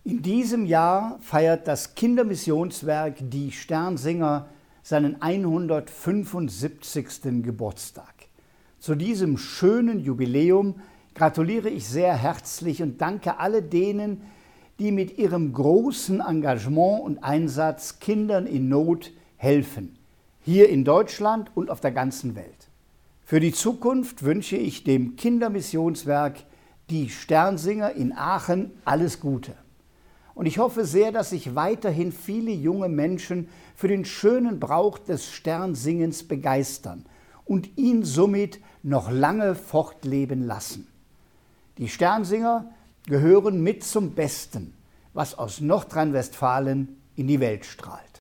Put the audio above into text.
In diesem Jahr feiert das Kindermissionswerk Die Sternsinger seinen 175. Geburtstag. Zu diesem schönen Jubiläum gratuliere ich sehr herzlich und danke all denen, die mit ihrem großen Engagement und Einsatz Kindern in Not helfen, hier in Deutschland und auf der ganzen Welt. Für die Zukunft wünsche ich dem Kindermissionswerk Die Sternsinger in Aachen alles Gute. Und ich hoffe sehr, dass sich weiterhin viele junge Menschen für den schönen Brauch des Sternsingens begeistern und ihn somit noch lange fortleben lassen. Die Sternsinger gehören mit zum Besten, was aus Nordrhein-Westfalen in die Welt strahlt.